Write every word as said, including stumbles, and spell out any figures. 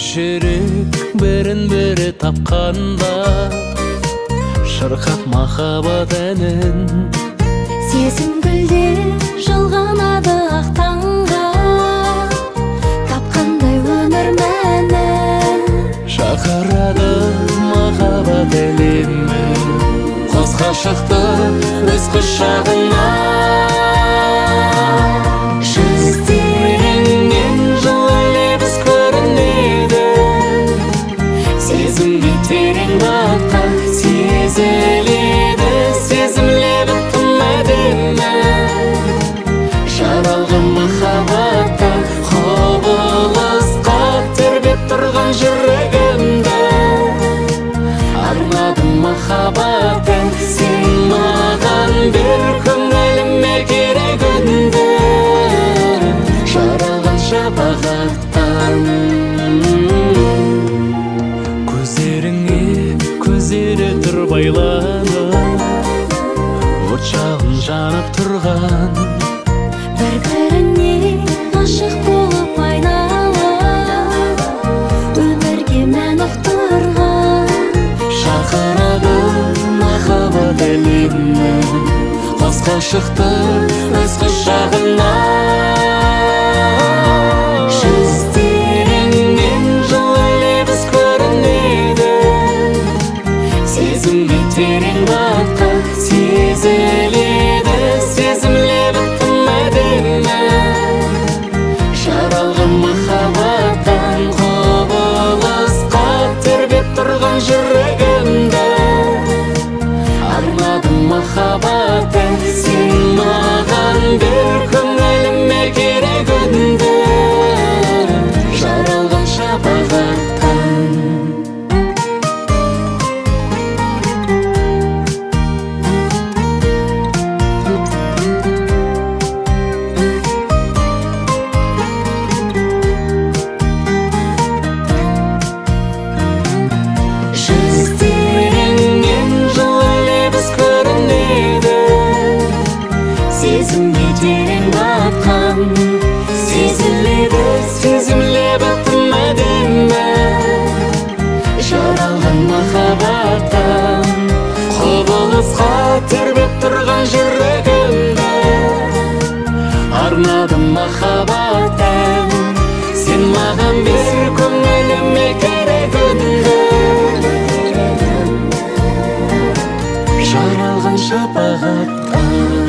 жүрек бірін-бірі тапқанда шырқап махаббат әнін. Сезім гүлдер жылғанады ақ таңға, тапқандай өмір мәнін. Шақырады махаббат әлемі, қос ғашықты өз құшағына. Жүздеріңнен жылы лебіз көрінеді, сезімге терең батқан сезіледі. Сезім лебі тым әдемі, жаралған махаббатта құбылысқа тербеп тұрған жүрегімді. Арнадым махаббатын, сен маған бер көңіліме керек үнді. Жаралған шапағаттан көздеріңе көздері тұр байланып, от жалын жанып тұрған. Бір-біріне ғашық болып айналып, өмірге мән ұқтырған. Шақырады махаббат әлемі, қос ғашықты өз құшағына. Жүздеріңнен жылы лебіз көрінеді, сезімге терең батқан сезіледі. Сезім лебі тым әдемі, жаралған махаббаттан құбылысқа тербеп тұрған жүрегімді. Арнадым махаббатын, сен маған бер көңіліме керек үнді. Жаралған шапағаттан сезімге терең батқан сезіледі. Сезім лебі тым әдемі, жаралған махаббаттан құбылысқа тербеп тұрған жүрегімді. Арнадым махаббаттан, сен маған бер көңіліме керек үнді. Жаралған шапағаттан